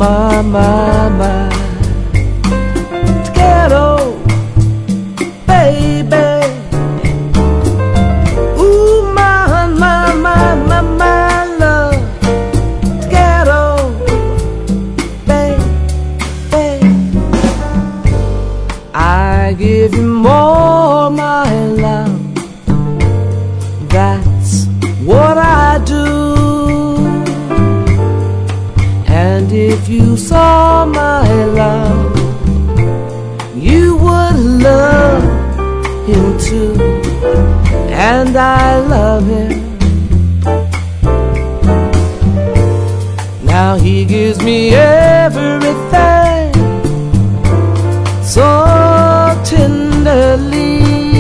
my ghetto baby. Ooh, my love, ghetto baby. I give you more, my love. That's what I do. And if you saw my love, you would love him too. And I love him. Now he gives me everything so tenderly.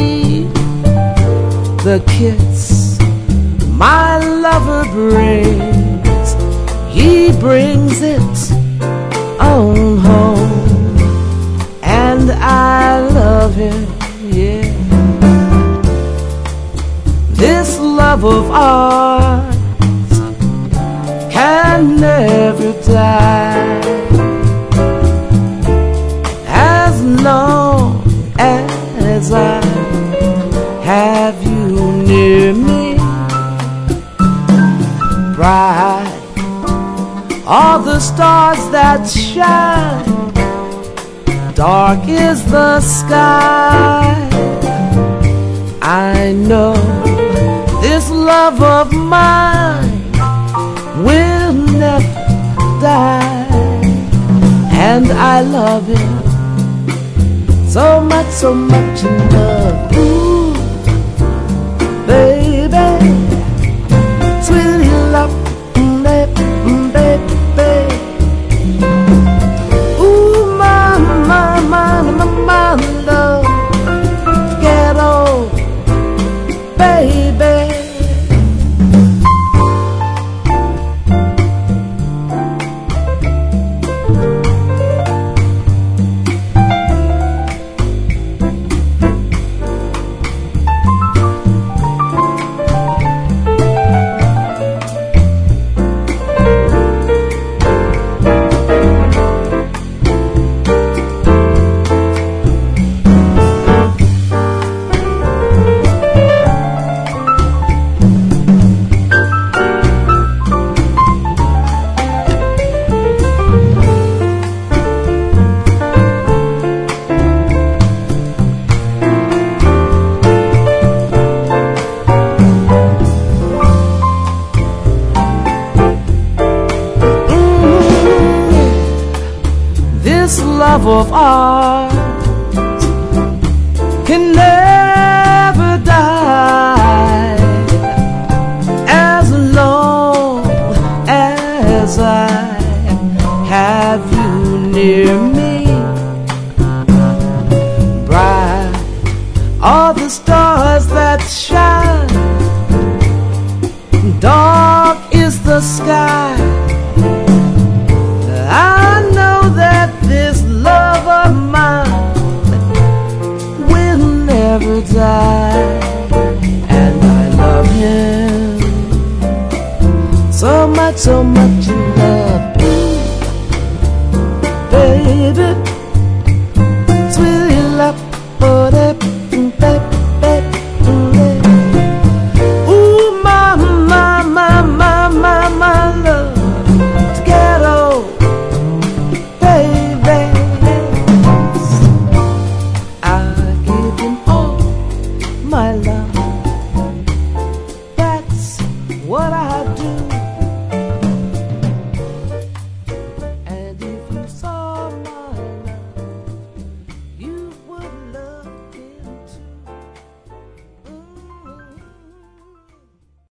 The kiss my lover brings, he brings it on home. And I love him, yeah. This love of ours can never die, as long as I have you near me. Bright are the stars that shine, dark is the sky. I know this love of mine will never die, and I love him so much in love. Ooh, baby, sweet love, baby. Ooh, my love, ghetto baby. This love of ours can never die, as long as I have you near me. Bright are the stars that shine, dark is the sky. I know that this love of mine will never die, and I love him so much in love. Baby, sweet love, ooh, my love, ghetto baby. I give him all my love. That's what I do.